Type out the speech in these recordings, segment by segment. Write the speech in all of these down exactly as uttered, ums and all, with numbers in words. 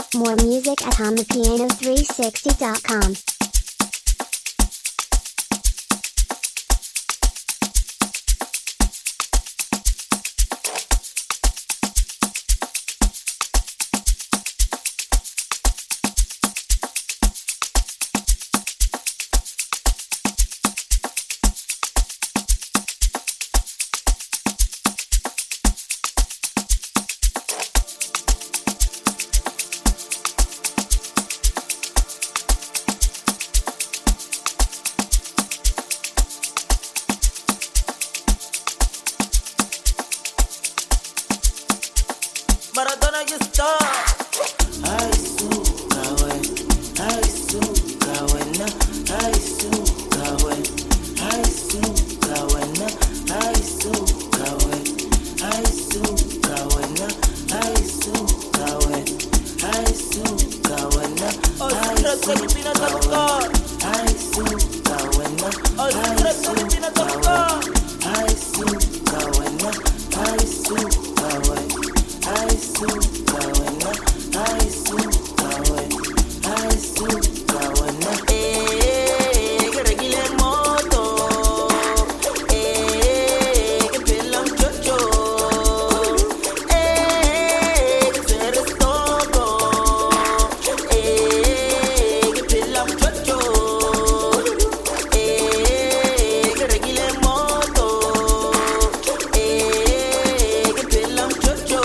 More music at on the piano three sixty dot com. Maradona you stop. Ay suka we, ay suka we na, ay suka we, ay suka we na, ay suka we, ay suka we na, ay suka we, ay suka we na, ay suka we na, ay suka we na, ay suka we, ay suka we na, ay suka we. I suka wena, I suka we, I suka wena. Eh, que regile moto, eh, que pelan chocho, eh, que tú eres todo, eh, que pelan chocho, eh, que regile moto, eh, que pelan chocho.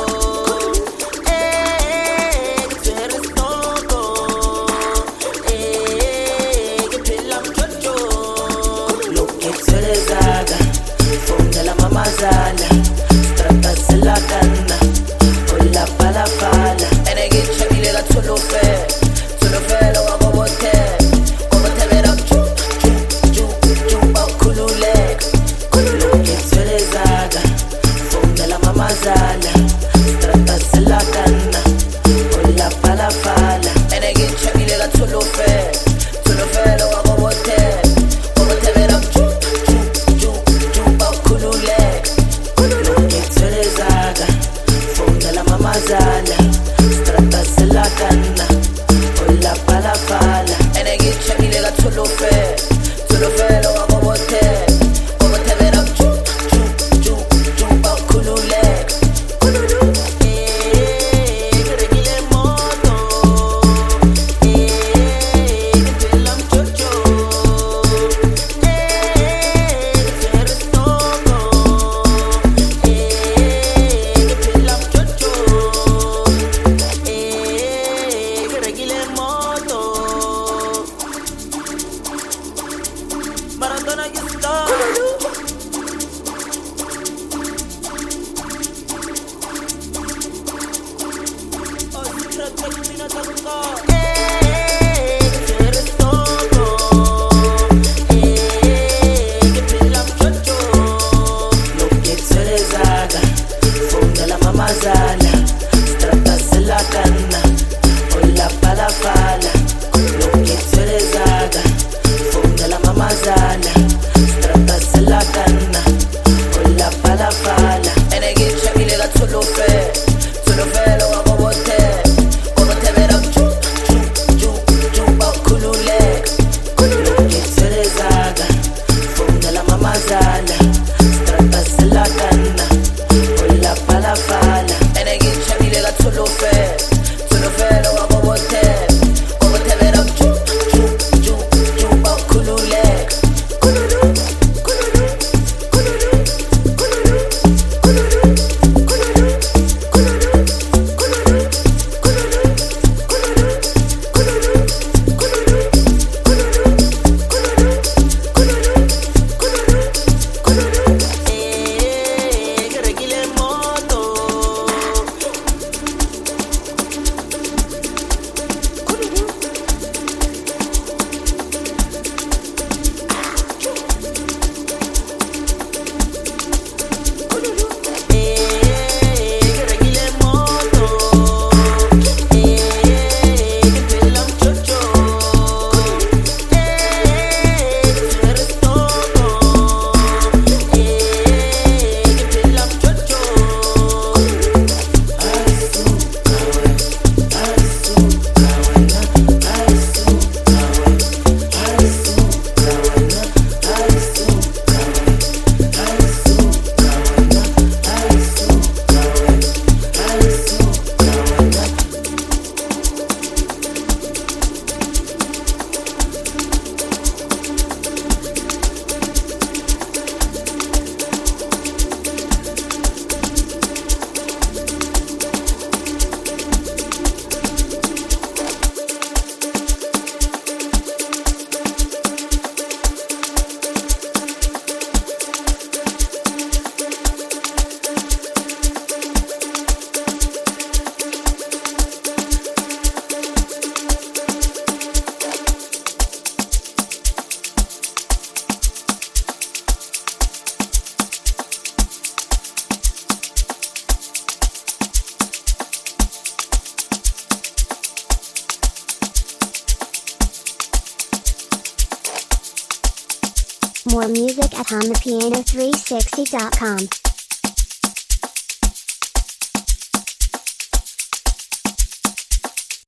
Mamazala, strappa la canna, con la pala pala. E ne che c'è mi lega solo fe, solo fe lo hago bote, come te verrà giù, giù, giù, giù, un culule, culule che se le zaga, fonde la mamazala, strappa la canna, con la pala pala. E ne che c'è mi lega solo fe, solo fe lo hago bote, come te verrà giù. Mamazala, strattase la canna, con la pala pala. E ne che c'è mi lega solo fe, solo fe lo hago bote, come te verrà giù, giù, giù, giù, un culule, cululu. Eh, che regile moto, eh, che pelan chocho, eh, che tu eres todo, eh, che pelan chocho. Maradona you stop. Oh, si tratta di una tocca. Eh, che tu eres todo. Eh, che pelan chocho. Lo che tu eres zaga, fonde la mamazala, strattase la canna, con la pala pala. Lo che tu eres zaga, fonde la mamazala, strattase la canna, con la pala pala. E ne che c'è mi lega solo fe, solo fe lo hago bote, come te verrà giù, giù, giù, giù, un culule. Lo che tu eres zaga, fonde la mamazala, strattase la canna, con la pala pala. E ne che c'è mi lega solo fe, solo fe lo hago bote, come te verrà giù, giù, giù, giù, un culule. Cululu, cululu, cululu, cululu, cululu, cululu, cululu, cululu, cululu, cululu, cululu, cululu, cululu, cululu, cululu, cululu. Eh, More music at on the piano three sixty dot com.